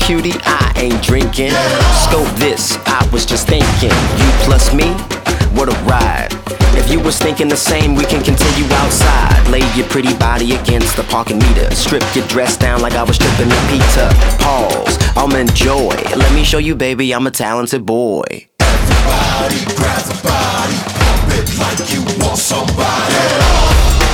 cutie, I ain't drinking. Scope this, I was just thinking. You plus me, what a ride. If you was thinking the same, we can continue outside. Lay your pretty body against the parking meter. Strip your dress down like I was stripping the pizza. Pause, I'll enjoy. Let me show you, baby, I'm a talented boy. Everybody grab the body, pump it like you want somebody.